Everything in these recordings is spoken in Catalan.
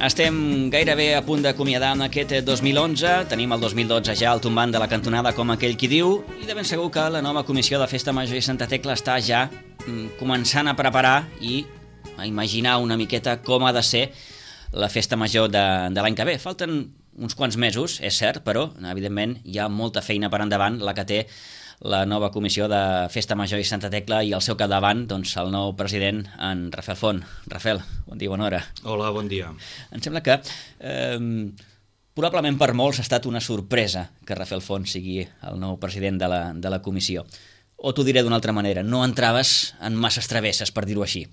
Estem gairebé a punt d'acomiadar aquest 2011, tenim el 2012 ja al tombant de la cantonada, com aquell qui diu, i de ben segur que la nova comissió de Festa Major i Santa Tecla està ja començant a preparar i a imaginar una miqueta com ha de ser la Festa Major de l'any que ve. Falten uns quants mesos, és cert, però evidentment hi ha molta feina per endavant, la que té la nova comissió de Festa Major i Santa Tecla i al seu capdavant, doncs, el nou president, en Rafael Font. Rafael, bon dia, bona hora. Hola, bon dia. Em sembla que probablement per molts ha estat una sorpresa que Rafael Font sigui el nou president de la comissió. O t'ho diré d'una altra manera, no entraves en masses travesses, per dir-ho així.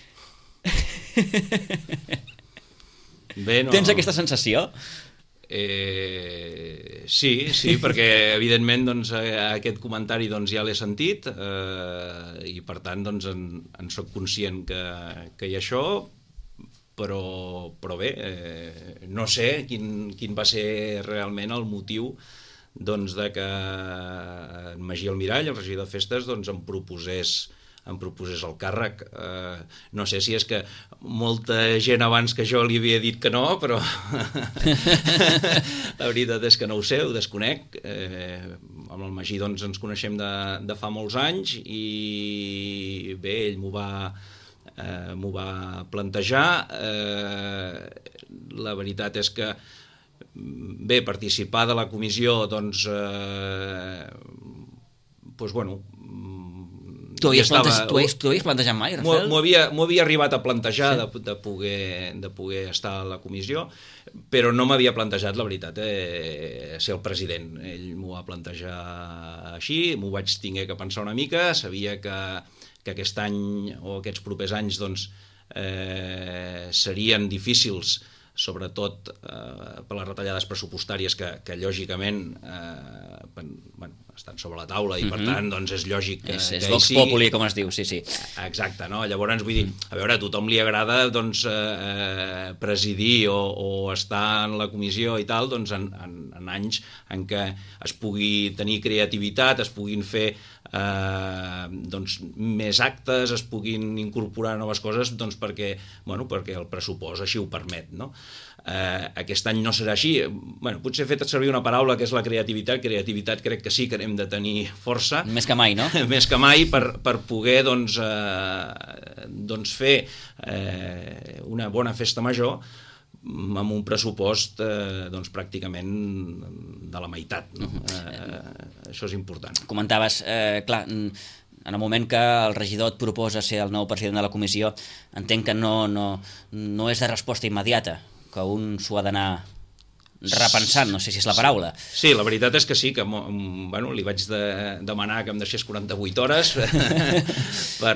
Bé, no... Tens aquesta sensació? Sí, perquè evidentment doncs, aquest comentari doncs, ja l'he sentit i per tant doncs, en soc conscient que hi ha això, però bé, no sé quin va ser realment el motiu doncs, de que en Magí Almirall, el regidor de Festes, doncs, em proposés el càrrec. No sé si és que molta gent abans que jo li havia dit que no, però la veritat és que no ho sé, ho desconec. Amb el Magí doncs, ens coneixem de fa molts anys i bé, ell m'ho va plantejar. La veritat és que bé, participar de la comissió doncs bueno, T'ho havies plantejat mai, Rafael? M'ho havia arribat a plantejar, sí, de poder estar a la comissió, però no m'havia plantejat, la veritat, ser el president. Ell m'ho va plantejar així, m'ho vaig tenir que pensar una mica, sabia que aquest any o aquests propers anys doncs, serien difícils, sobretot per les retallades pressupostàries que lògicament estan sobre la taula i per tant doncs, és lògic que és vox populi, com es diu, sí. Exacte, no? Llavors vull dir, a veure, a tothom li agrada doncs, presidir o estar en la comissió i tal, doncs en anys en què es pugui tenir creativitat, es puguin fer doncs, més actes, es puguin incorporar noves coses, doncs perquè el pressupost així ho permet, no? Aquest any no serà així. Potser he fet servir una paraula que és la creativitat. Creativitat crec que sí que hem de tenir força. Més que mai, no? Més que mai per poder doncs, fer una bona festa major amb un pressupost doncs, pràcticament de la meitat, no? Això és important. Comentaves, clar, en el moment que el regidor et proposa ser el nou president de la comissió, entenc que no és de resposta immediata, que un s'ho ha d'anar repensant, no sé si és la paraula. Sí, la veritat és que sí, que li vaig demanar que em deixés 48 hores per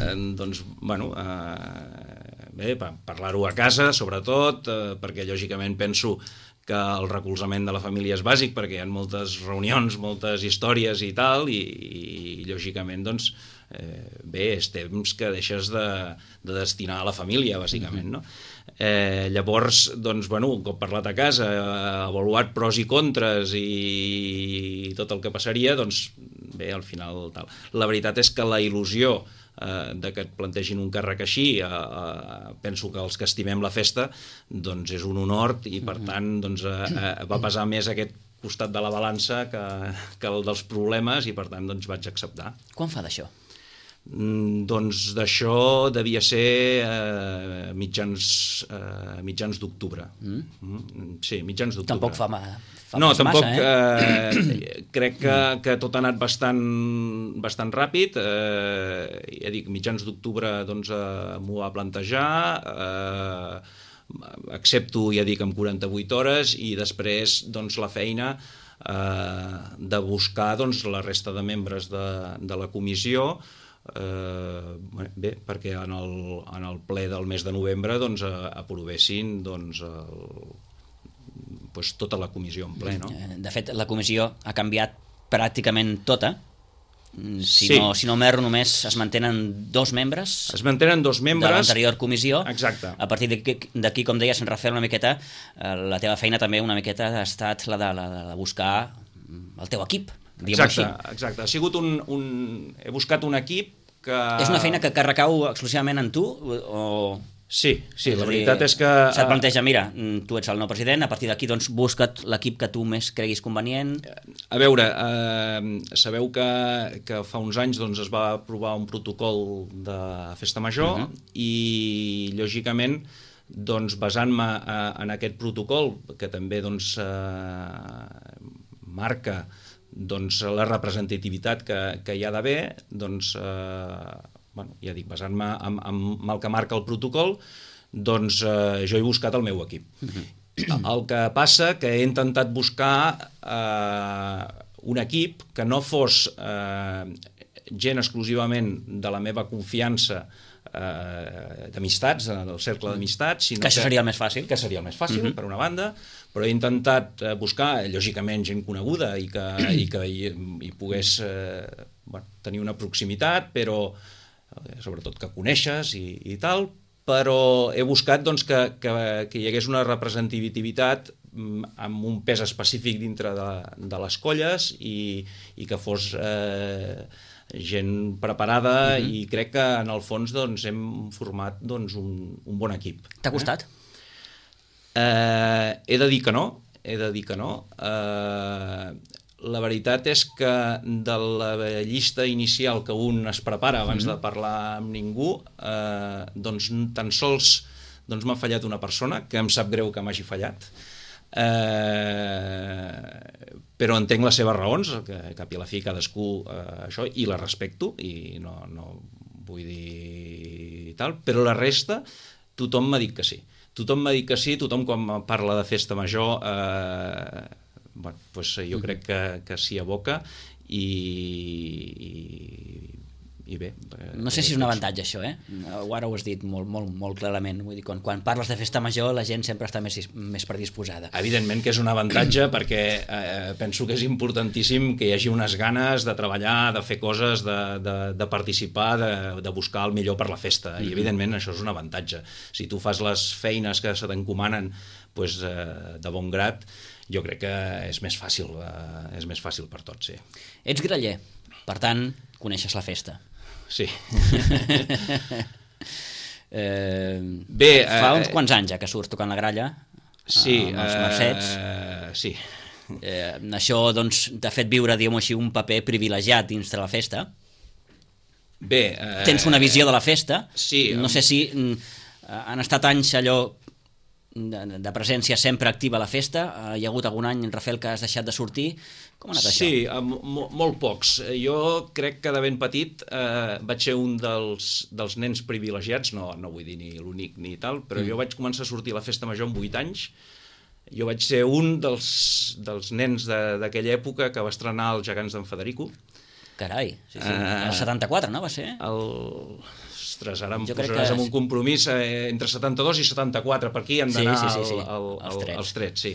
parlar-ho a casa, sobretot, perquè lògicament penso que el recolzament de la família és bàsic, perquè hi ha moltes reunions, moltes històries i tal, i lògicament, doncs, és temps que deixes de destinar a la família, bàsicament, no? Llavors, doncs, un cop parlat a casa, avaluat pros i contres i tot el que passaria, doncs, bé, al final tal. La veritat és que la il·lusió de que et plantegin un càrrec així, penso que els que estimem la festa, doncs és un honor i per tant doncs, va pesar més aquest costat de la balança que el dels problemes i per tant doncs vaig acceptar. Quan fa d'això? Doncs d'això devia ser mitjans d'octubre. Sí, mitjans d'octubre. Tampoc fa tampoc, massa, crec que tot ha anat bastant ràpid. Ja dic, mitjans d'octubre doncs, m'ho va plantejar, accepto, ja dic, amb 48 hores i després doncs, la feina de buscar doncs, la resta de membres de la comissió, bé, perquè en el ple del mes de novembre doncs, aprovessin doncs, tota la comissió en ple, no? De fet, la comissió ha canviat pràcticament tota. Si no m'erro, només es mantenen 2 membres. Es mantenen 2 membres de l'anterior comissió. Exacte. A partir d'aquí, com deies, Rafael, una miqueta, la teva feina també una miqueta ha estat la de buscar el teu equip. Exacte. Ha sigut he buscat un equip que... És una feina que recau exclusivament en tu o Sí, la veritat és que... Se't planteja, mira, tu ets el nou president, a partir d'aquí doncs busca't l'equip que tu més creguis convenient. A veure, sabeu que fa uns anys doncs, es va aprovar un protocol de festa major i, lògicament, doncs, basant-me en aquest protocol, que també doncs, marca doncs, la representativitat que hi ha d'haver, doncs... bueno, ja dic, basant-me en el que marca el protocol, doncs jo he buscat el meu equip. El que passa que he intentat buscar un equip que no fos gent exclusivament de la meva confiança d'amistats, del cercle d'amistats, sinó que això seria el més fàcil. Que seria el més fàcil, per una banda, però he intentat buscar, lògicament, gent coneguda i que hi pogués tenir una proximitat, però sobretot que coneixes i tal, però he buscat doncs, que hi hagués una representativitat amb un pes específic dintre de les colles i que fos gent preparada i crec que en el fons doncs, hem format doncs, un bon equip. T'ha costat? He de dir que no, la veritat és que de la llista inicial que un es prepara abans de parlar amb ningú, doncs tan sols m'ha fallat una persona, que em sap greu que m'hagi fallat, però entenc les seves raons, que cap i a la fi cadascú això, i la respecto, i no vull dir tal, però la resta tothom m'ha dit que sí. Tothom quan parla de festa major... bueno, doncs jo crec que s'hi aboca i bé... No sé si és un avantatge això, ara ho has dit molt clarament. Vull dir, quan parles de festa major la gent sempre està més predisposada. Evidentment que és un avantatge perquè penso que és importantíssim que hi hagi unes ganes de treballar, de fer coses, de participar, de buscar el millor per la festa, i evidentment això és un avantatge. Si tu fas les feines que se t'encomanen de bon grat, jo crec que és més fàcil per tots, sí. Ets graller, per tant, coneixes la festa. Sí. Fa uns quants anys que surts tocant la gralla, amb els Mercets. Sí. Això, doncs, t'ha fet viure, diguem-ho així, un paper privilegiat dins de la festa. Bé... Tens una visió de la festa. Sí. No sé si han estat anys allò de presència sempre activa a la festa. Hi ha hagut algun any, Rafael, que has deixat de sortir. Com ha anat això? Sí, molt pocs. Jo crec que de ben petit vaig ser un dels nens privilegiats, no vull dir ni l'únic ni tal, però jo vaig començar a sortir a la festa major amb 8 anys. Jo vaig ser un dels nens d'aquella època que va estrenar els Gegants d'en Federico. Carai, sí. El 74, no va ser? Ostres, ara em posaràs en un compromís entre 72 i 74, per aquí hem d'anar als trets, sí.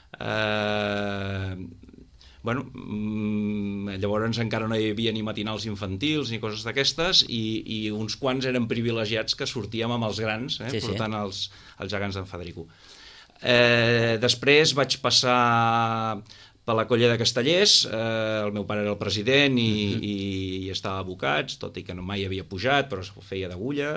Bueno, llavors encara no hi havia ni matinals infantils ni coses d'aquestes i uns quants eren privilegiats que sortíem amb els grans, portant els Gegants d'en Federico. Després vaig passar per la colla de Castellers, el meu pare era el president i estava abocat, tot i que mai havia pujat, però feia d'agulla,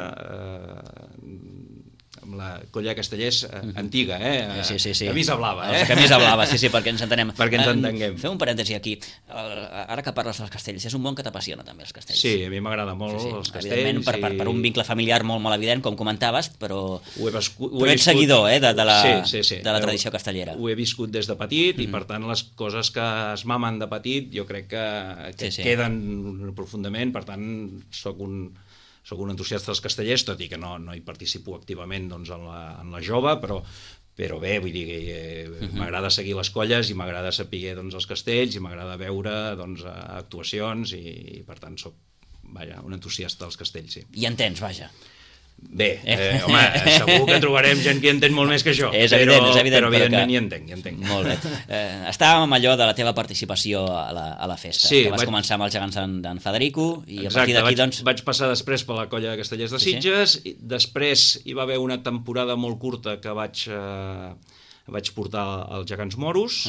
amb la colla de Castellers antiga, Sí. Camisa blava, Camisa blava, sí, perquè ens entenem. Perquè ens entenguem. Fem un parèntesi aquí. Ara que parles dels castells, és un món que t'apassiona també, els castells. Sí, a mi m'agrada molt els castells. Evidentment, per un vincle familiar molt evident, com comentaves, però ets seguidor de la tradició castellera. Ho he viscut des de petit i, per tant, les coses que es mamen de petit jo crec que queden profundament, per tant, soc un entusiasta dels castellers, tot i que no hi participo activament en la jove, però bé, vull dir que m'agrada seguir les colles i m'agrada saber els castells i m'agrada veure actuacions i per tant soc un entusiasta dels castells, sí. I entens, vaja. Bé, home, segur que trobarem gent que entén molt més que jo, però evidentment hi entenc. Molt bé. Estàvem amb allò de la teva participació a la festa. Sí, vas començar amb els Gegants d'en Federico i a partir d'aquí doncs... Vaig passar després per la colla de Castellers de Sitges, i després hi va haver una temporada molt curta que vaig portar als Gegants Moros.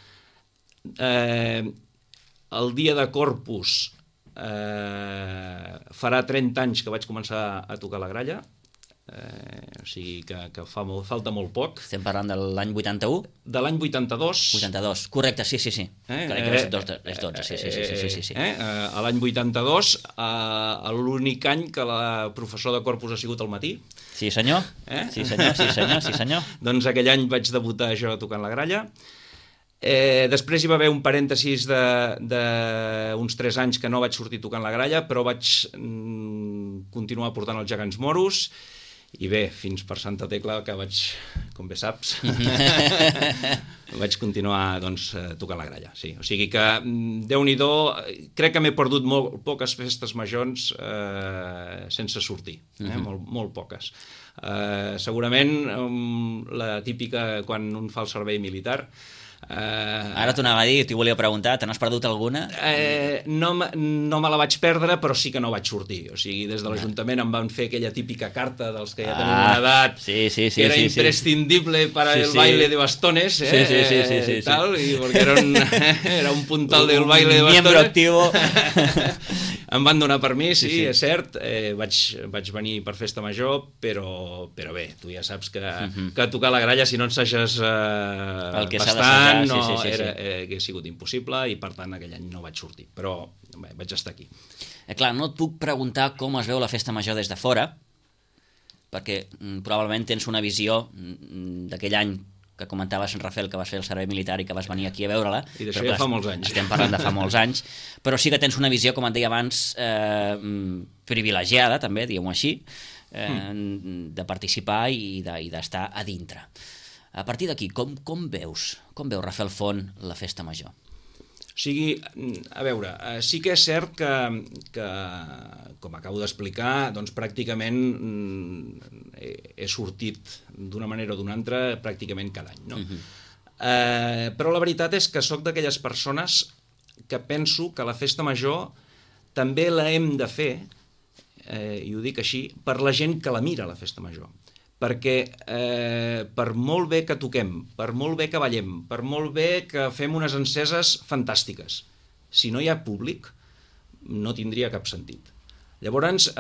El dia de Corpus farà 30 anys que vaig començar a tocar la gralla, O sigui que falta molt poc. Estem parlant de l'any 81? De l'any 82. 82, correcte, sí. Crec que és 12, sí. A l'any 82, l'únic any que la professor de corpus ha sigut al matí. Sí, senyor. Sí, senyor. Doncs aquell any vaig debutar jo tocant la gralla. Després hi va haver un parèntesis d'uns 3 anys que no vaig sortir tocant la gralla, però vaig continuar portant els gegants moros, i bé, fins per Santa Tecla, que vaig, com bé saps, vaig continuar tocant la gralla. Sí. O sigui que, Déu-n'hi-do, crec que m'he perdut molt poques festes majors sense sortir, molt poques. Segurament la típica quan un fa el servei militar. Ara t'ho anava a dir, t'hi volia preguntar, te n'has perdut alguna? No me la vaig perdre, però sí que no vaig sortir. O sigui, des de l'Ajuntament em van fer aquella típica carta dels que ja tenim una edat, que era imprescindible para el baile de bastones, tal, i perquè era un puntal del baile de bastones. Miembro activo. Em van donar permís, sí, és cert, vaig venir per festa major, però bé, tu ja saps que tocar la gralla, si no ensages bastant, hauria sigut impossible, i per tant aquell any no vaig sortir, però bé, vaig estar aquí. Clar, no et puc preguntar com es veu la festa major des de fora, perquè probablement tens una visió d'aquell any que comentaves, en Rafael, que vas fer el servei militar i que vas venir aquí a veure-la. I d'això ja fa molts anys. Estem parlant de fa molts anys, però sí que tens una visió, com et deia abans, privilegiada, també, diguem-ho així, de participar i d'estar a dintre. A partir d'aquí, com veu Rafael Font la festa major? O sigui, a veure, sí que és cert que com acabo d'explicar, doncs pràcticament he sortit d'una manera o d'una altra pràcticament cada any, no? Però la veritat és que sóc d'aquelles persones que penso que la festa major també la hem de fer, i ho dic així, per la gent que la mira, la festa major. Perquè per molt bé que toquem, per molt bé que ballem, per molt bé que fem unes enceses fantàstiques, si no hi ha públic, no tindria cap sentit. Llavors,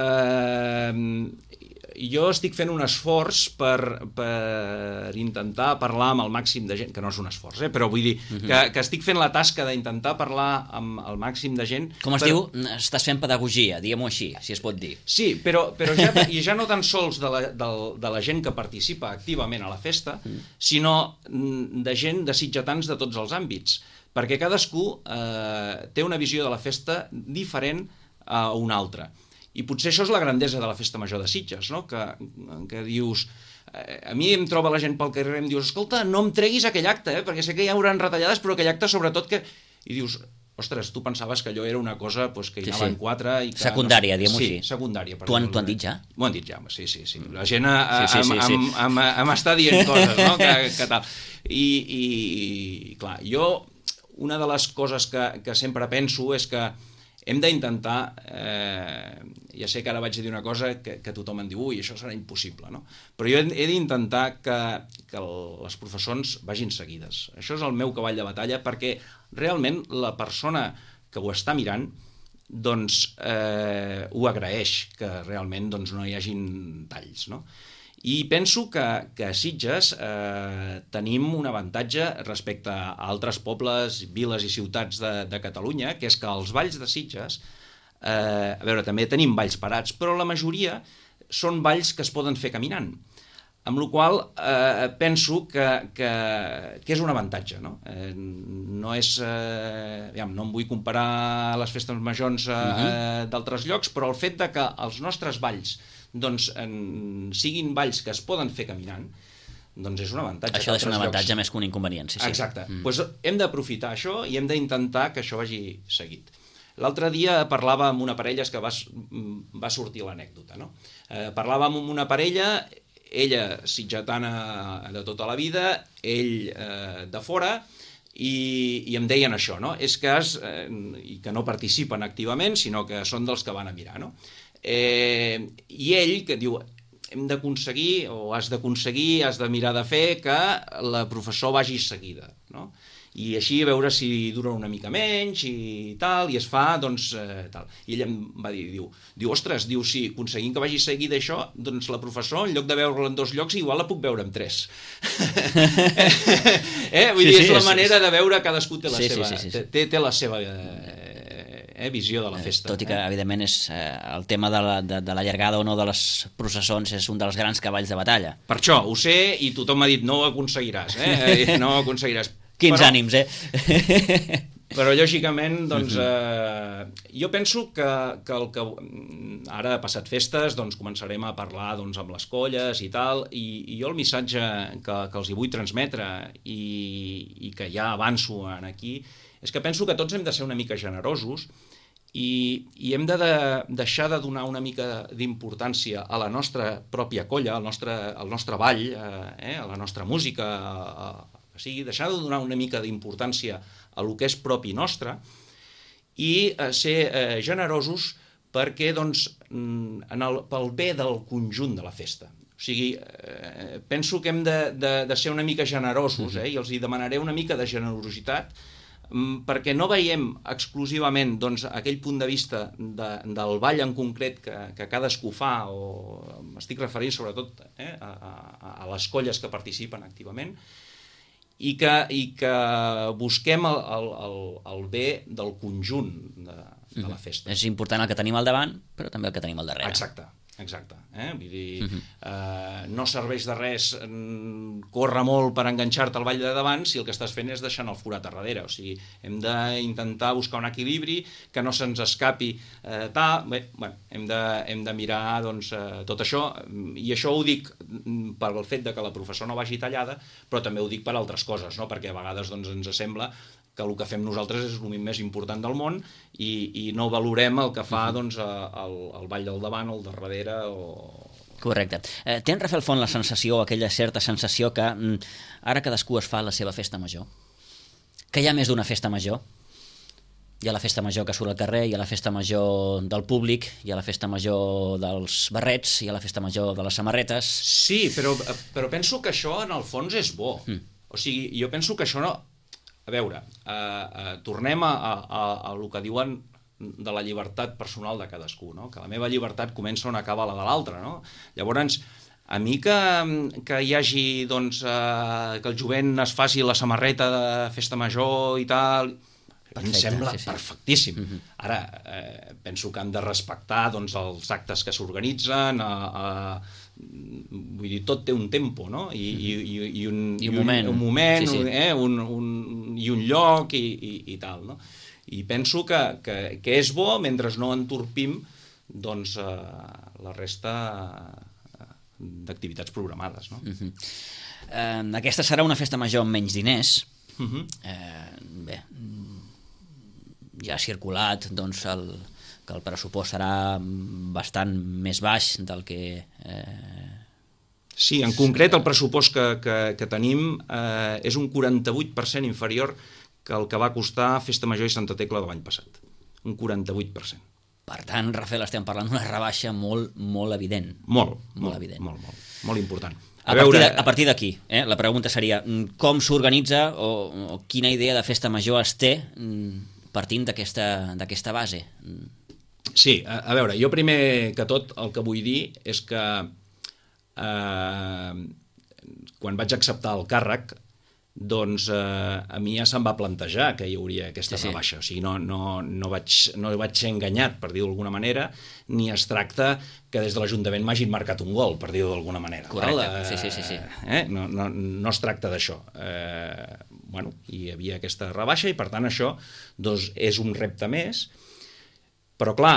jo estic fent un esforç per intentar parlar amb el màxim de gent, que no és un esforç, però vull dir que estic fent la tasca d'intentar parlar amb el màxim de gent. Com es diu? Estàs fent pedagogia, diguem-ho així, si es pot dir. Sí, però ja no tan sols de la gent que participa activament a la festa, sinó de gent, de sitgetans de tots els àmbits, perquè cadascú té una visió de la festa diferent a una altra. I potser això és la grandesa de la festa major de Sitges, no? Que dius... A mi em troba la gent pel carrer i em dius, escolta, no em treguis aquell acte, perquè sé que hi haurà retallades, però aquell acte sobretot que... I dius, ostres, tu pensaves que allò era una cosa que hi anaven 4... Secundària, diguem-ho així. Sí, secundària. T'ho han dit ja? M'ho han dit ja, sí. La gent m'està dient coses, no? Que tal. I clar, jo, una de les coses que sempre penso és que hem d'intentar, ja sé que ara vaig dir una cosa que tothom em diu, ui, això serà impossible, no? Però jo he d'intentar que les professons vagin seguides. Això és el meu cavall de batalla, perquè realment la persona que ho està mirant doncs ho agraeix, que realment doncs, no hi hagin talls, no? I penso que a Sitges tenim un avantatge respecte a altres pobles, viles i ciutats de Catalunya, que és que els balls de Sitges, a veure, també tenim balls parats, però la majoria són balls que es poden fer caminant, amb la qual penso que és un avantatge, no? No és... no em vull comparar les festes majors d'altres llocs, però el fet de que els nostres balls doncs siguin balls que es poden fer caminant, doncs és un avantatge. Això és un avantatge més que un inconvenient, sí. Exacte. Doncs hem d'aprofitar això i hem d'intentar que això vagi seguit. L'altre dia parlàvem amb una parella, és que va sortir l'anècdota, no? Parlàvem amb una parella, ella sitgetana de tota la vida, ell de fora, i em deien això, no? És que i que no participen activament, sinó que són dels que van a mirar, no? I ell que diu, hem d'aconseguir o has d'aconseguir, has de mirar de fer que la professor vagi seguida, no? i així a veure si dura una mica menys i tal, i es fa, doncs, tal. I ell em va dir, ostres, si aconseguim que vagi seguida això, doncs la professor, en lloc de veure-la en 2 llocs, igual la puc veure en 3. Vull dir, és la manera de veure, cadascú té la seva, té la seva visió de la festa. Tot i que, evidentment, el tema de la llargada o no de les processons és un dels grans cavalls de batalla. Per això, ho sé, i tothom m'ha dit, no ho aconseguiràs, no ho aconseguiràs. Quins ànims, Però, lògicament, doncs, jo penso que ara, passat festes, doncs, començarem a parlar amb les colles i tal, i jo el missatge que els hi vull transmetre i que ja avanço aquí, és que penso que tots hem de ser una mica generosos i hem de deixar de donar una mica d'importància a la nostra pròpia colla, al nostre ball, a la nostra música, o sigui, deixar de donar una mica d'importància a lo que és propi nostre i ser generosos perquè, doncs, pel bé del conjunt de la festa. O sigui, penso que hem de ser una mica generosos, i els hi demanaré una mica de generositat, perquè no veiem exclusivament aquell punt de vista del ball en concret que cadascú fa, o m'estic referint sobretot a les colles que participen activament, i que busquem el bé del conjunt de la festa. És important el que tenim al davant, però també el que tenim al darrere. Exacte. Vull dir, no serveix de res córrer molt per enganxar-te al ball de davant si el que estàs fent és deixant el forat a darrere. O sigui, hem d'intentar buscar un equilibri, que no se'ns escapi hem de mirar tot això, i això ho dic pel fet que la professora no vagi tallada, però també ho dic per altres coses, no? Perquè a vegades ens sembla que el que fem nosaltres és el més important del món i no valorem el que fa el ball del davant o el de darrere. Correcte. Tens, Rafael Font, la sensació, aquella certa sensació que ara cadascú es fa la seva festa major? Que hi ha més d'una festa major? Hi ha la festa major que surt al carrer, hi ha la festa major del públic, hi ha la festa major dels barrets, hi ha la festa major de les samarretes... Sí, però penso que això en el fons és bo. O sigui, jo penso que això no... A veure, tornem a el que diuen de la llibertat personal de cadascú, no? Que la meva llibertat comença on acaba la de l'altre, no? Llavors, a mi que hi hagi, que el jovent es faci la samarreta de festa major i tal... Em sembla perfectíssim. Ara, penso que han de respectar els actes que s'organitzen, vull dir, tot té un tempo, no? I un moment, i un lloc i tal, no? I penso que és bo mentre no entorpim la resta d'activitats programades, no? Aquesta serà una festa major amb menys diners. Bé, ja ha circulat que el pressupost serà bastant més baix del que... Sí, en concret el pressupost que tenim és un 48% inferior que el que va costar Festa Major i Santa Tecla de l'any passat. Un 48%. Per tant, Rafael, estem parlant d'una rebaixa molt, molt evident. Molt important. A partir d'aquí, la pregunta seria com s'organitza o quina idea de festa major es té partint d'aquesta base? Sí, a veure, jo primer que tot el que vull dir és que quan vaig acceptar el càrrec, doncs a mi ja se'm va plantejar que hi hauria aquesta rebaixa. O sigui, no vaig ser enganyat, per dir-ho d'alguna manera, ni es tracta que des de l'Ajuntament m'hagin marcat un gol, per dir-ho d'alguna manera. Correcte, sí. No es tracta d'això. Hi havia aquesta rebaixa i, per tant, això és un repte més. Però, clar,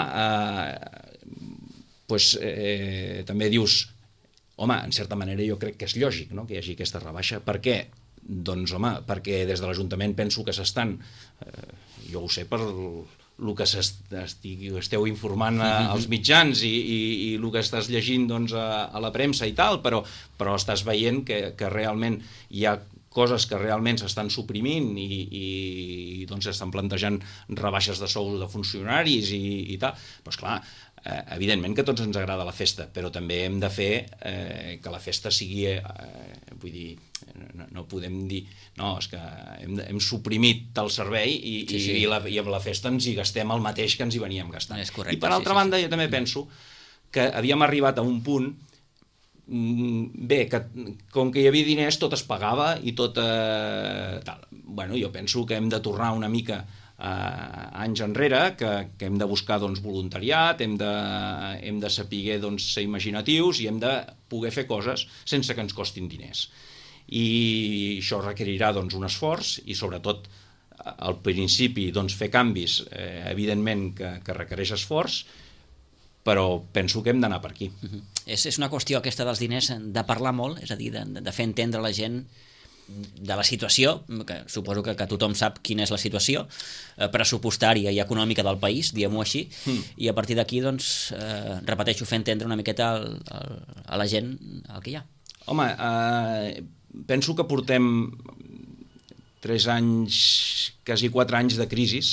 també dius, home, en certa manera jo crec que és lògic que hi hagi aquesta rebaixa. Per què? Doncs, home, perquè des de l'Ajuntament penso que s'estan, jo ho sé per el que esteu informant als mitjans i el que estàs llegint a la premsa i tal, però estàs veient que realment hi ha coses que realment s'estan suprimint i s'estan plantejant rebaixes de sous de funcionaris i tal. Però, esclar, evidentment que a tots ens agrada la festa, però també hem de fer que la festa sigui, vull dir, no podem dir, no, és que hem suprimit el servei i amb la festa ens hi gastem el mateix que ens hi veníem gastant. Correcte, I per altra banda, jo també penso que havíem arribat a un punt, bé, que com que hi havia diners tot es pagava i tot tal. Bueno, jo penso que hem de tornar una mica anys enrere, que hem de buscar voluntariat, hem de saber ser imaginatius i hem de poder fer coses sense que ens costin diners. I això requerirà un esforç i sobretot al principi fer canvis, evidentment que requereix esforç, però penso que hem d'anar per aquí. És una qüestió aquesta dels diners de parlar molt, és a dir, de fer entendre a la gent de la situació, que suposo que tothom sap quina és la situació pressupostària i econòmica del país, diguem-ho així, i a partir d'aquí, repeteixo, fer entendre una miqueta a la gent el que hi ha. Home, penso que portem 3 anys, quasi 4 anys de crisi.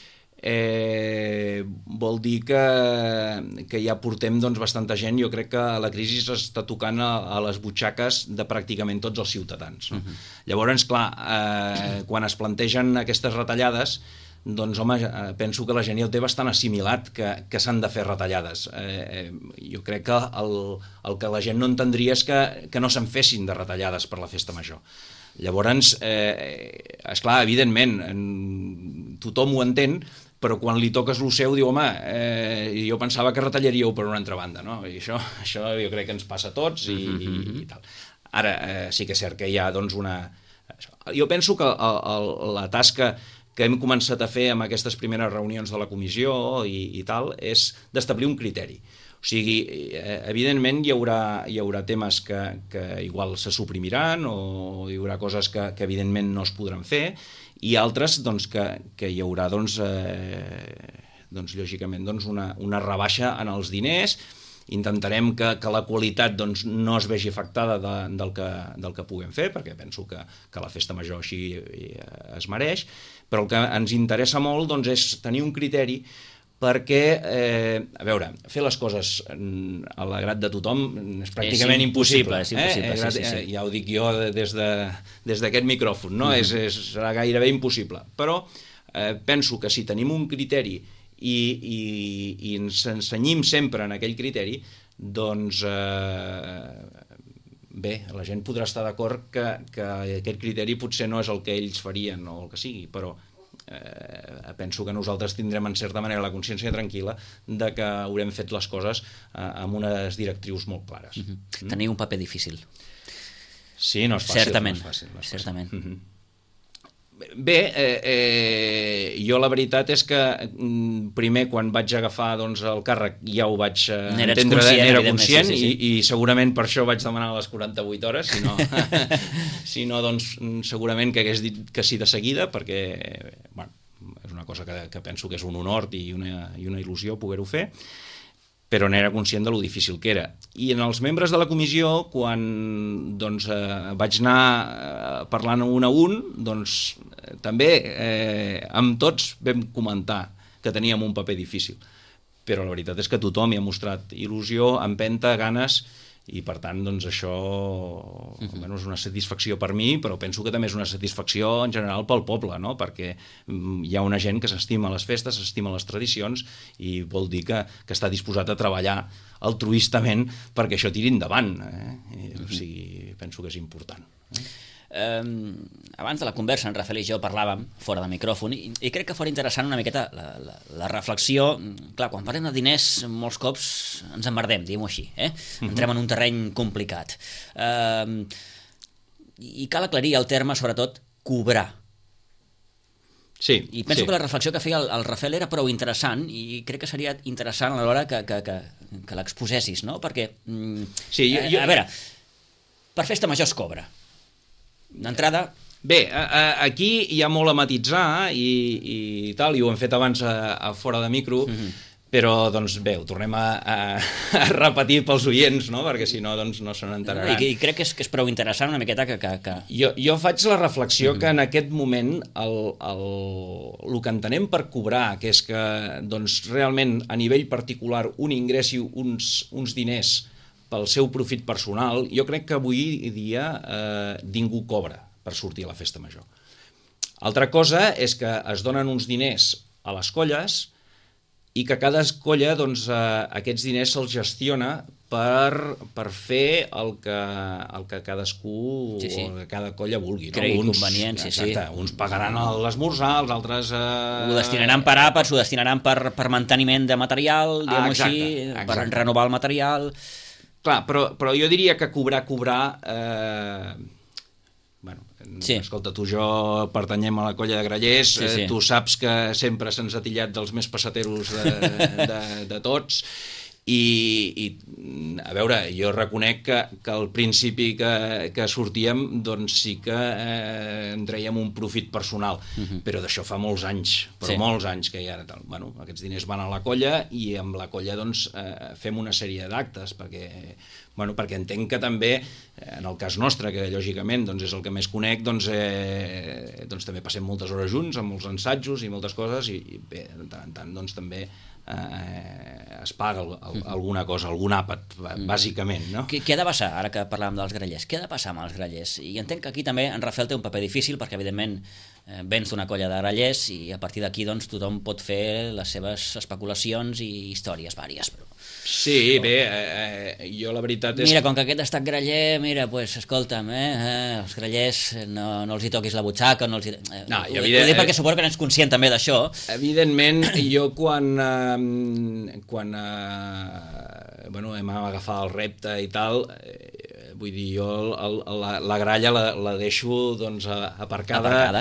Vol dir que ja portem bastanta gent. Jo crec que la crisi està tocant a les butxaques de pràcticament tots els ciutadans. Llavors, clar, quan es plantegen aquestes retallades, home, penso que la gent ja ho té bastant assimilat, que s'han de fer retallades. Jo crec que el que la gent no entendria és que no se'n fessin de retallades per la festa major. Llavors, esclar, evidentment, tothom ho entén, però quan li toques lo seu diu, home, jo pensava que retallaríeu per una altra banda, no? I això jo crec que ens passa a tots i tal. Ara, sí que és cert que hi ha una... Jo penso que la tasca que hem començat a fer amb aquestes primeres reunions de la comissió i tal és d'establir un criteri. O sigui, evidentment hi haurà temes que igual se suprimiran o hi haurà coses que evidentment no es podran fer i altres que hi haurà lògicament una rebaixa en els diners. Intentarem que la qualitat no es vegi afectada del que puguem fer, perquè penso que la festa major així es mereix, però el que ens interessa molt és tenir un criteri perquè, a veure, fer les coses a l'agrat de tothom és pràcticament impossible. És impossible, sí. Ja ho dic jo des d'aquest micròfon, no? Serà gairebé impossible. Però penso que si tenim un criteri i ens ensenyim sempre en aquell criteri, doncs bé, la gent podrà estar d'acord que aquest criteri potser no és el que ells farien o el que sigui, però penso que nosaltres tindrem en certa manera la consciència tranquil·la de que haurem fet les coses amb unes directrius molt clares. Teniu un paper difícil. Sí, no és fàcil. Certament. Bé, jo la veritat és que primer quan vaig agafar el càrrec ja ho vaig entendre, era conscient i segurament per això vaig demanar les 48 hores, si no segurament que hagués dit que sí de seguida, perquè és una cosa que penso que és un honor i una il·lusió poder-ho fer, però n'era conscient de lo difícil que era. I en els membres de la comissió, quan vaig anar parlant un a un, també amb tots vam comentar que teníem un paper difícil. Però la veritat és que tothom hi ha mostrat il·lusió, empenta, ganes, i per tant això és una satisfacció per mi, però penso que també és una satisfacció en general pel poble, no? Perquè hi ha una gent que s'estima les festes, s'estima les tradicions i vol dir que està disposat a treballar altruistament perquè això tiri endavant. O sigui, penso que és important. Abans de la conversa en Rafael i jo parlàvem fora de micròfon i crec que fora interessant una miqueta la reflexió. Clar, quan parlem de diners molts cops ens emmerdem, diguem-ho així, entrem en un terreny complicat i cal aclarir el terme, sobretot cobrar. Sí, i penso que la reflexió que feia el Rafael era prou interessant i crec que seria interessant a l'hora que l'exposessis, no? Perquè a veure, per festa major es cobra d'entrada. Bé, aquí hi ha molt a matitzar i tal, i ho hem fet abans a fora de micro. Però, doncs bé, ho tornem a repetir pels oients, no? Perquè si no, doncs no se n'enteraran. I crec que és prou interessant una miqueta que... Jo faig la reflexió que en aquest moment el que entenem per cobrar, que és que doncs, realment a nivell particular un ingressi uns diners pel seu profit personal, jo crec que avui dia ningú cobra per sortir a la festa major. Altra cosa és que es donen uns diners a les colles i que cada colla, doncs, aquests diners se'ls gestiona per fer el que cadascú o cada colla vulgui. Cregui convenient, sí. Uns pagaran l'esmorzar, els altres... Ho destinaran per àpats, ho destinaran per manteniment de material, diguem-ho així, per renovar el material... Clar, però jo diria que cobrar... Escolta, tu i jo pertanyem a la colla de grallers, tu saps que sempre se'ns ha tillat dels més passateros de tots, i a veure, jo reconec que al principi que sortíem doncs sí que en trèiem un profit personal, però d'això fa molts anys, molts anys que ja tal. Bueno, aquests diners van a la colla i amb la colla doncs fem una sèrie d'actes perquè entenc que també en el cas nostre, que lògicament doncs, és el que més conec, doncs també passem moltes hores junts amb molts ensajos i moltes coses i bé, de tant en tant doncs també es paga alguna cosa, algun àpat, bàsicament, no? Què ha de passar, ara que parlàvem dels grallers? Què ha de passar amb els grallers? I entenc que aquí també en Rafael té un paper difícil perquè, evidentment, vens d'una colla de grallers i a partir d'aquí doncs, tothom pot fer les seves especulacions i històries vàries. Però... Sí, bé, jo la veritat és... Mira, com que aquest ha estat graller, mira, doncs, escolta'm, els grallers no els hi toquis la butxaca, no els hi... Ho dic perquè suposo que n'ets conscient també d'això. Evidentment, jo quan vam agafar el repte i tal, vull dir, jo la gralla la deixo doncs, aparcada.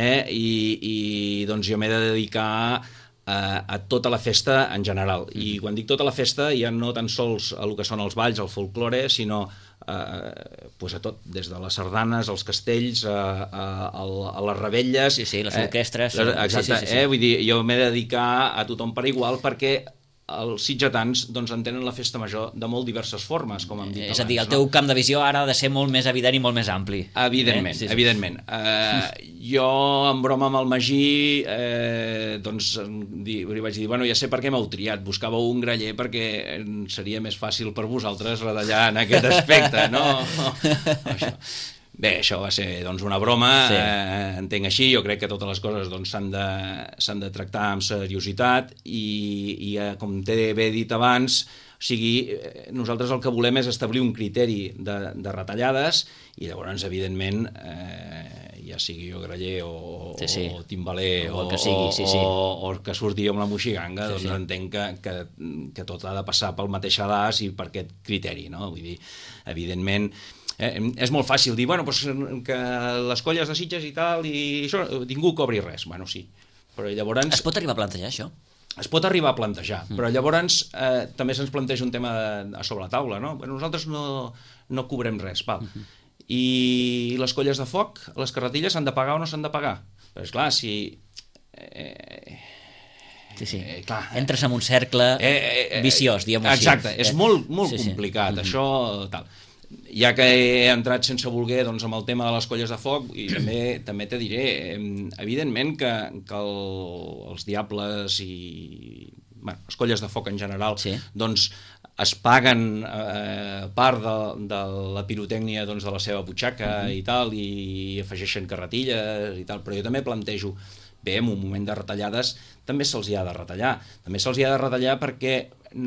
I doncs jo m'he de dedicar a tota la festa en general. I quan dic tota la festa ja no tan sols a el que són els balls, el folklore, sinó a tot, des de les sardanes, els castells, a les revetlles... Sí, les orquestres... Exacte, vull dir, jo m'he de dedicar a tothom per igual perquè els sitgetans doncs, entenen la festa major de molt diverses formes, com hem dit abans. És a dir, el teu camp de visió ara ha de ser molt més evident i molt més ampli. Evidentment, evidentment. Jo, en broma amb el Magí, doncs li vaig dir, ja sé per què m'heu triat, buscàveu un graller perquè seria més fàcil per vosaltres retallar en aquest aspecte, no? Això. Bé, això va ser doncs, una broma, entenc així, jo crec que totes les coses doncs, s'han de tractar amb seriositat i com t'he dit abans, o sigui, nosaltres el que volem és establir un criteri de retallades i llavors, evidentment, ja sigui jo graller o timbaler o que surti amb la moixiganga, doncs entenc que tot ha de passar pel mateix sedàs i per aquest criteri, no? Vull dir, evidentment, és molt fàcil dir, que les colles de Sitges i tal, i això, ningú cobri res. Sí, però llavors... Es pot arribar a plantejar això? Es pot arribar a plantejar, però llavors també se'ns planteja un tema a sobre la taula, no? Nosaltres no cobrem res, val. I les colles de foc, les carretilles, s'han de pagar o no s'han de pagar? Però esclar, si... Clar, entres en un cercle viciós, diguem-ho així. Exacte, és molt complicat, això tal. Ja que he entrat sense voler doncs, amb el tema de les colles de foc, i també te diré, evidentment que els diables i les colles de foc en general doncs, es paguen part de la pirotècnia doncs, de la seva butxaca i tal, i afegeixen carretilles i tal, però jo també plantejo, bé, en un moment de retallades també se'ls hi ha de retallar. També se'ls hi ha de retallar perquè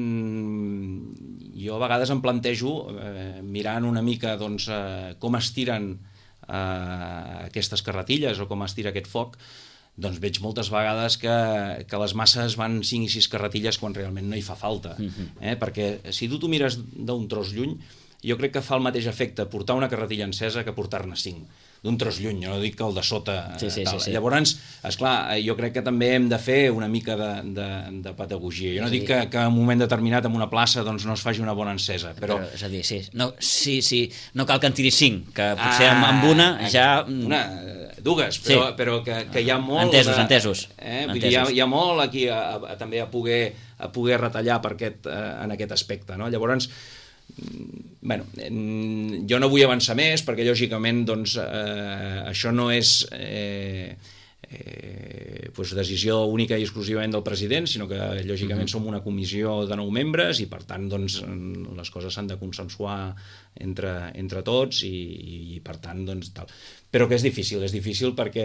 jo a vegades em plantejo, mirant una mica doncs, com es tiren aquestes carretilles o com es tira aquest foc, doncs veig moltes vegades que les masses van 5 i 6 carretilles quan realment no hi fa falta. Perquè si tu t'ho mires d'un tros lluny, jo crec que fa el mateix efecte portar una carretilla encesa que portar-ne 5. D'un tros lluny, no dic que el de sota... Llavors, esclar, jo crec que també hem de fer una mica de pedagogia. Jo no dic que en un moment determinat en una plaça doncs, no es faci una bona encesa, però... És a dir, no cal que en tiris 5, que potser amb una ja... Dues, però que hi ha molt... Entesos. Vull dir, hi ha molt aquí també a poder a poder retallar en aquest aspecte, no? Llavors, bueno, jo no vull avançar més perquè lògicament doncs, això no és doncs decisió única i exclusivament del president, sinó que lògicament som una comissió de 9 membres i per tant doncs, les coses s'han de consensuar entre tots i per tant doncs, tal. Però que és difícil perquè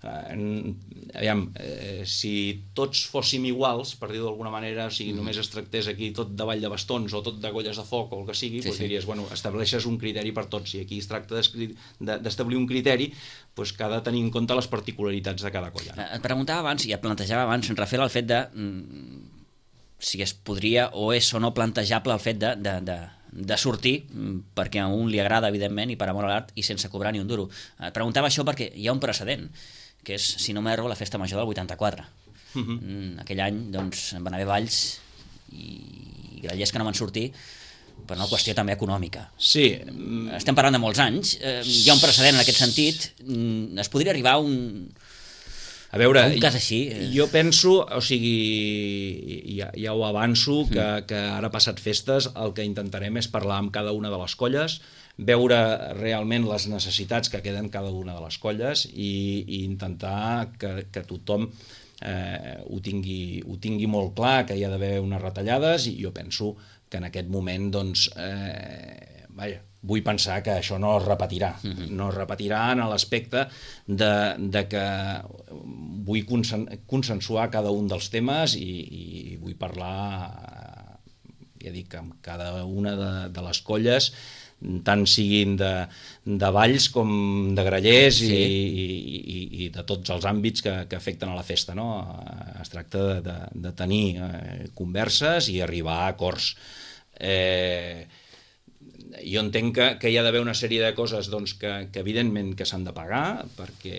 si tots fóssim iguals, per dir-ho d'alguna manera, o sigui, només es tractés aquí tot de ball de bastons o tot de golles de foc o el que sigui, doncs diries, bueno, estableixes un criteri per tots i aquí es tracta d'establir un criteri doncs, que ha de tenir en compte les particularitats de cada colla. Et preguntava abans, i et plantejava abans, Rafael, el fet de si es podria o és o no plantejable el fet de sortir, perquè a un li agrada, evidentment, i per amor a l'art, i sense cobrar ni un duro. Et preguntava això perquè hi ha un precedent, que és, si no m'erro, la Festa Major del 84. Aquell any doncs, van haver balls i grallers que no van sortir per una qüestió també econòmica. Sí. Estem parlant de molts anys. Hi ha un precedent en aquest sentit. Es podria arribar a un cas així. Jo penso, o sigui, ja ho avanço, que ara passat festes el que intentarem és parlar amb cada una de les colles, veure realment les necessitats que queden cada una de les colles i intentar que tothom ho tingui molt clar, que hi ha d'haver unes retallades, i jo penso que en aquest moment doncs, vull pensar que això no es repetirà. No es repetirà en l'aspecte de que vull consensuar cada un dels temes i vull parlar, ja dic, amb cada una de les colles, tant siguin de balls com de grallers i de tots els àmbits que afecten a la festa, no? Es tracta de tenir converses i arribar a acords. Jo entenc que hi ha d'haver una sèrie de coses doncs, que evidentment que s'han de pagar, perquè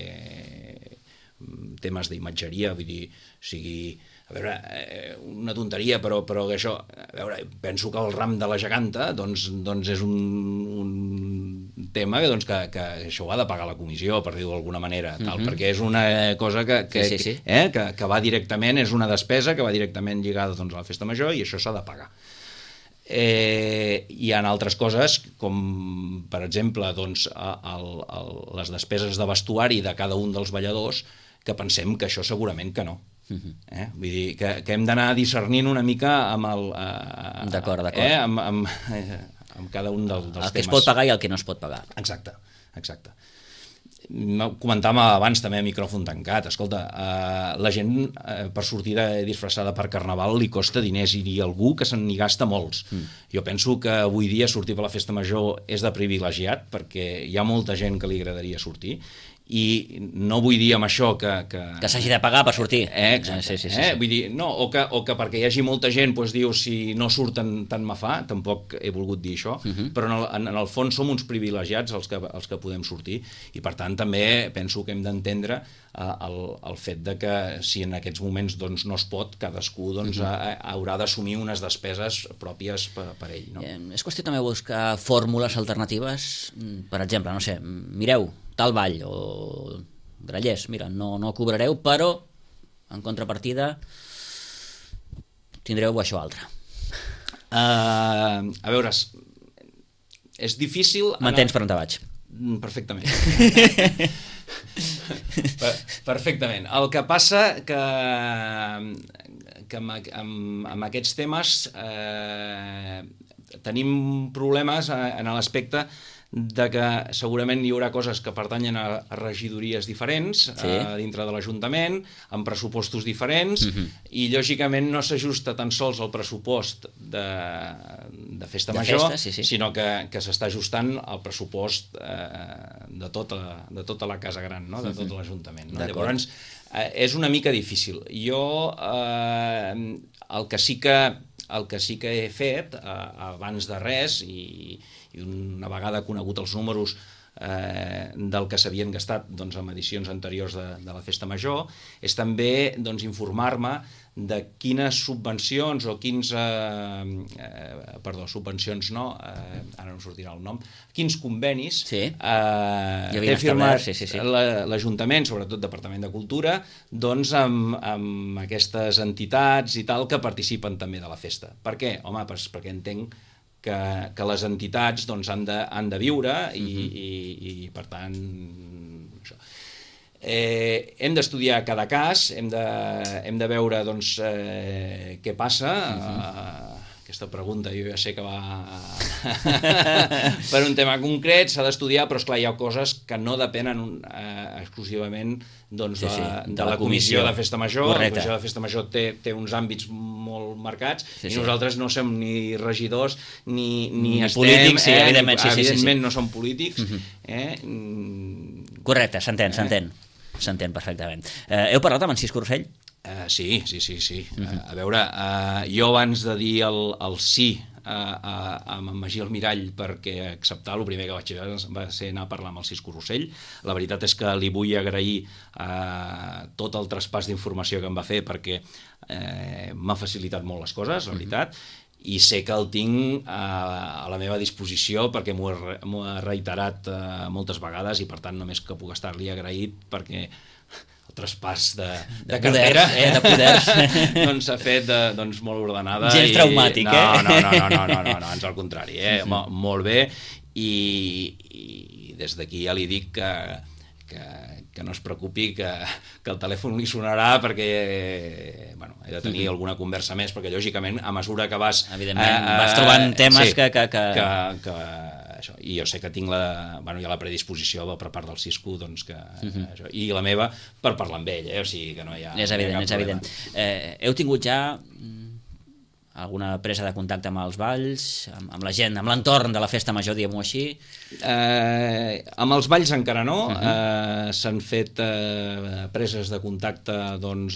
temes d'imatgeria, vull dir, sigui, a veure, una tonteria, però que això, a veure, penso que el ram de la geganta doncs és un tema que això ho ha de pagar la comissió, per dir-ho d'alguna manera, perquè és una cosa que va directament, és una despesa que va directament lligada doncs, a la festa major i això s'ha de pagar. Hi ha altres coses com per exemple doncs, les despeses de vestuari de cada un dels balladors, que pensem que això segurament que no. Vull dir que hem d'anar discernint una mica amb d'acord. amb cada un dels temes. El que es pot pagar i el que no es pot pagar. Exacte. Comentàvem abans també a micròfon tancat, escolta, la gent per sortir disfressada per Carnaval li costa diners i algú que se'n gasta molts. Jo penso que avui dia sortir per la festa major és de privilegiat perquè hi ha molta gent que li agradaria sortir i no vull dir amb això que s'hagi de pagar per sortir. Exacte. Vull dir, no, o que perquè hi hagi molta gent doncs diu si no surten tant me fa, tampoc he volgut dir això, però en el fons som uns privilegiats els que podem sortir i per tant també penso que hem d'entendre el fet de que si en aquests moments doncs, no es pot, cadascú doncs, haurà d'assumir unes despeses pròpies per ell. No? És qüestió també buscar fórmules alternatives, per exemple, no sé, mireu, tal ball o grallers, mira, no cobrareu, però en contrapartida tindreu això altre. A veure, és difícil... M'entens per on te vaig? Perfectament. Perfectament. El que passa que amb aquests temes tenim problemes en l'aspecte de que segurament hi haurà coses que pertanyen a regidories diferents dintre de l'Ajuntament, amb pressupostos diferents, i lògicament no s'ajusta tan sols al pressupost de festa major, sinó que s'està ajustant al pressupost de tota la Casa Gran, no? De tot l'Ajuntament. No? Llavors, és una mica difícil. Jo el que sí que he fet abans de res i una vegada conegut els números del que s'havien gastat doncs, en edicions anteriors de la Festa Major, és també doncs, informar-me de quines subvencions o quins... subvencions no, ara no em sortirà el nom, quins convenis té firmat l'Ajuntament, sobretot Departament de Cultura, doncs amb aquestes entitats i tal que participen també de la festa. Per què? Home, perquè entenc que les entitats doncs, han de viure i per tant això. Hem d'estudiar cada cas, hem de veure doncs, què passa. Aquesta pregunta jo ja sé que va per un tema concret, s'ha d'estudiar, però esclar, hi ha coses que no depenen exclusivament doncs, de la Comissió de Festa Major. Correcte. La Comissió de Festa Major té uns àmbits molt marcats i nosaltres no som ni regidors ni estem... Polítics, evidentment no som polítics. Correcte, s'entén perfectament. Heu parlat amb en Cisco Rossell? Sí. A veure, jo abans de dir el sí amb en Magí Almirall perquè acceptar, el primer que vaig fer va ser anar a parlar amb el Cisco Rossell. La veritat és que li vull agrair tot el traspàs d'informació que em va fer perquè m'ha facilitat molt les coses, la veritat, i sé que el tinc a la meva disposició perquè m'ho ha reiterat moltes vegades i per tant només que puc estar-li agraït perquè el traspàs de cartera de poders doncs s'ha fet molt ordenada. Gens traumàtic, No, ans al contrari, molt bé, i des d'aquí ja li dic que no es preocupi, que el telèfon li sonarà perquè he de tenir alguna conversa més, perquè lògicament a mesura que vas... Evidentment, vas trobant temes que això. I jo sé que tinc la predisposició per part del Cisco doncs, això, i la meva per parlar amb ell, o sigui que no hi ha... És evident. Heu tingut ja alguna presa de contacte amb els balls, amb la gent, amb l'entorn de la Festa Major, diguem-ho així? Amb els balls encara no. S'han fet preses de contacte doncs,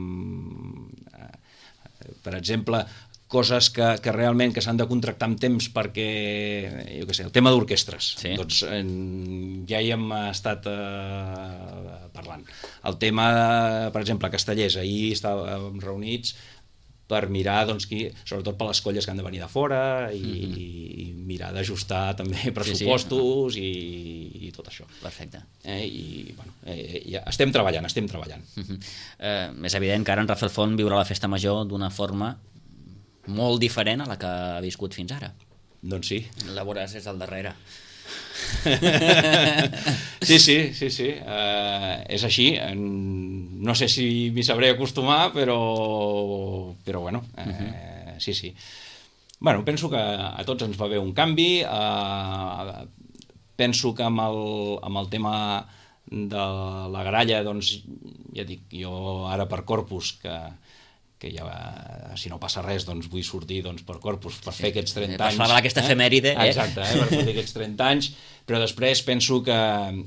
per exemple, coses que realment que s'han de contractar amb temps perquè, jo què sé, el tema d'orquestres, doncs ja hi hem estat parlant. El tema, per exemple, Castellers, ahir estàvem reunits per mirar, doncs, sobretot per les colles que han de venir de fora i mirar d'ajustar també pressupostos i tot això. Perfecte. Ja estem treballant. És evident que ara en Rafael Font viurà la Festa Major d'una forma molt diferent a la que ha viscut fins ara. Doncs sí. La veuràs des del darrere. Sí. És així. No sé si m'hi sabré acostumar, però bueno, sí. Bueno, penso que a tots ens va bé un canvi. Penso que amb el tema de la gralla, doncs, ja dic, jo ara per Corpus, que ja, si no passa res, doncs vull sortir per Corpus, per fer aquests 30 anys. Per celebrar aquesta efemèride. Exacte, per fer aquests 30 anys, però després penso que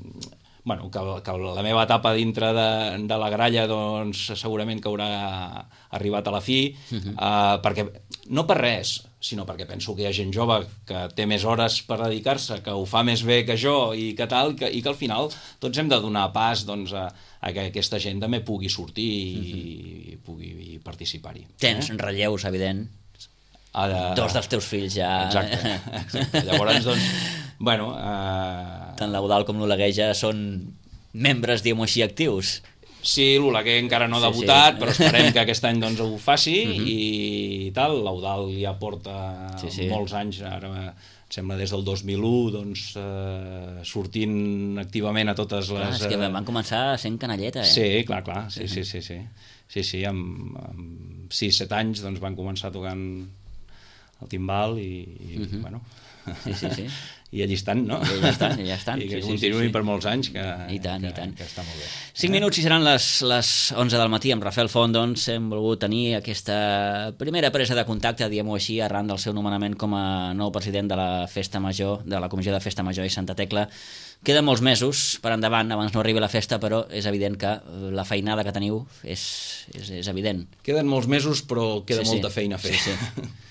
la meva etapa dintre de la gralla doncs segurament que haurà arribat a la fi, perquè no per res, sinó perquè penso que hi ha gent jove que té més hores per dedicar-se, que ho fa més bé que jo i que tal, i que al final tots hem de donar pas doncs, a que aquesta gent també pugui sortir i pugui participar-hi. Tens relleus, evident. Dos dels teus fills ja... Exacte. Llavors, doncs, bueno... Tant l'Eudald com l'Olegueja són membres, diguem-ho així, actius. Sí, l'Oleguer encara no ha debutat, però esperem que aquest any doncs, ho faci i tal. L'Eudald ja porta molts anys, ara em sembla des del 2001, doncs, sortint activament a totes les... És que van començar sent canalleta, Sí, clar. Sí, amb 6-7 anys doncs, van començar tocant el timbal i bueno... Sí. I allí estan, no? I allà estan. I que continuïn per molts anys, que està molt bé. 5 minuts i seran les 11 del matí. Amb Rafael Font, doncs, hem volgut tenir aquesta primera presa de contacte, diguem-ho així, arran del seu nomenament com a nou president de la Festa Major, de la Comissió de Festa Major i Santa Tecla. Queden molts mesos per endavant, abans no arribi la festa, però és evident que la feinada que teniu és evident. Queden molts mesos, però queda molta feina a fer.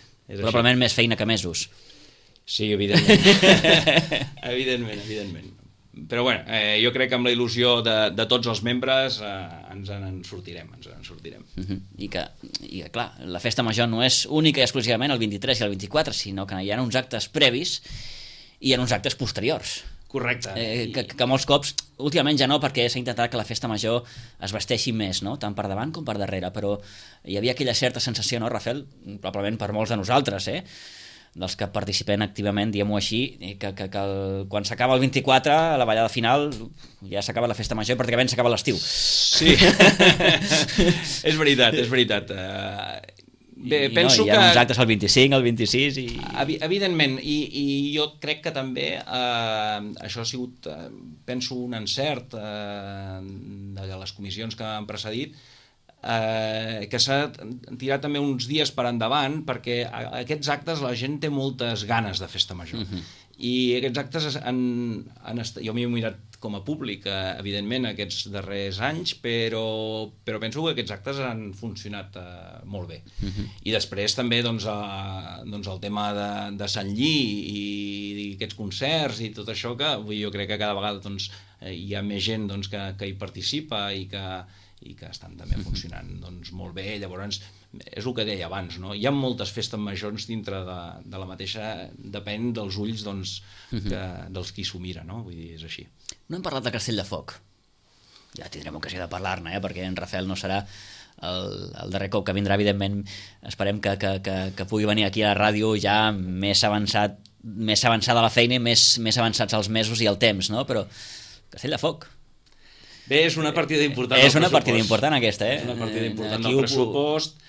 Probablement més feina que mesos. Sí, evidentment. evidentment. Però bueno, jo crec que amb la il·lusió de tots els membres ens en sortirem. I que, clar, la festa major no és única i exclusivament el 23 i el 24, sinó que hi ha uns actes previs i hi ha uns actes posteriors. Correcte. Que molts cops, últimament ja no, perquè s'ha intentat que la festa major es vesteixi més, no? Tant per davant com per darrere, però hi havia aquella certa sensació, no, Rafael? Probablement per molts de nosaltres, dels que participem activament, diguem-ho així, que quan s'acaba el 24, a la ballada final, ja s'acaba la festa major i pràcticament s'acaba l'estiu. Sí, és veritat. Bé, penso hi ha uns actes el 25, el 26 i... Evidentment, i jo crec que també això ha sigut, penso, un encert de les comissions que han precedit, que s'ha tirat també uns dies per endavant, perquè aquests actes la gent té moltes ganes de festa major. I aquests actes jo m'hi he mirat com a públic, evidentment, aquests darrers anys, però penso que aquests actes han funcionat molt bé. I després també el tema de Sant Lli i aquests concerts i tot això, que jo crec que cada vegada hi ha més gent que hi participa i que estan també funcionant molt bé. Llavors, és el que deia abans, no? Hi ha moltes festes majors dintre de la mateixa, depèn dels ulls dels qui s'ho mira, no? Vull dir, és així. No hem parlat de Castell de Foc. Ja tindrem ocasió de parlar-ne, perquè en Rafael no serà el darrer cop que vindrà, evidentment. Esperem que pugui venir aquí a la ràdio ja més avançada la feina i més avançats els mesos i el temps, no? Però Castell de Foc. Bé, és una partida important del pressupost. És una partida important aquesta, És una partida important del pressupost.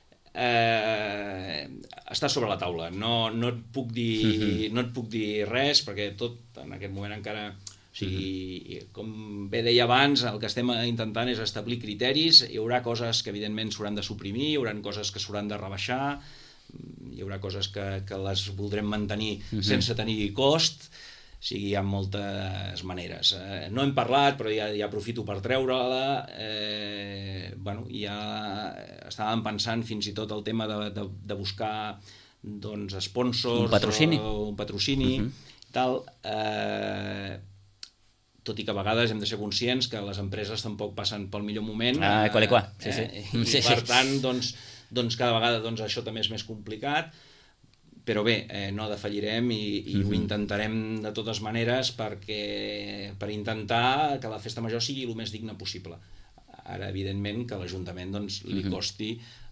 Està sobre la taula. No et puc dir res, perquè tot en aquest moment encara... Com bé deia abans, el que estem intentant és establir criteris. Hi haurà coses que evidentment s'hauran de suprimir, hi haurà coses que s'hauran de rebaixar, hi haurà coses que les voldrem mantenir sense tenir cost. O sigui, hi ha moltes maneres. No hem parlat, però ja aprofito per treure-la. Ja estàvem pensant fins i tot el tema de buscar sponsors, un patrocini i tal. Tot i que a vegades hem de ser conscients que les empreses tampoc passen pel millor moment. I per tant, cada vegada això també és més complicat. Però bé, no defallirem i ho intentarem de totes maneres per intentar que la festa major sigui el més digna possible. Ara, evidentment, que a l'Ajuntament li costi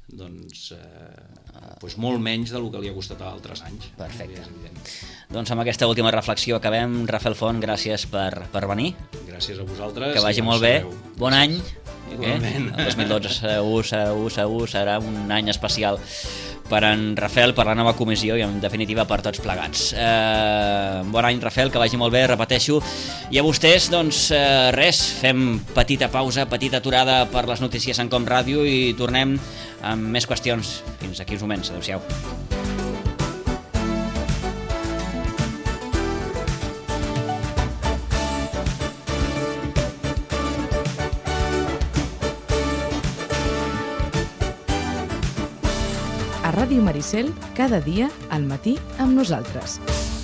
molt menys del que li ha costat a altres anys. Perfecte. Doncs amb aquesta última reflexió acabem. Rafael Font, gràcies per venir. Gràcies a vosaltres. Que vagi molt bé. Bon any. Igualment. El 2012 segur serà un any especial per en Rafael, per la nova comissió i en definitiva per tots plegats. Bon any, Rafael, que vagi molt bé, repeteixo. I a vostès, res, fem petita pausa, petita aturada per les notícies en Com Ràdio i tornem amb més qüestions. Fins aquí uns moments. Adéu-siau. A Ràdio Maricel, cada dia al matí amb nosaltres.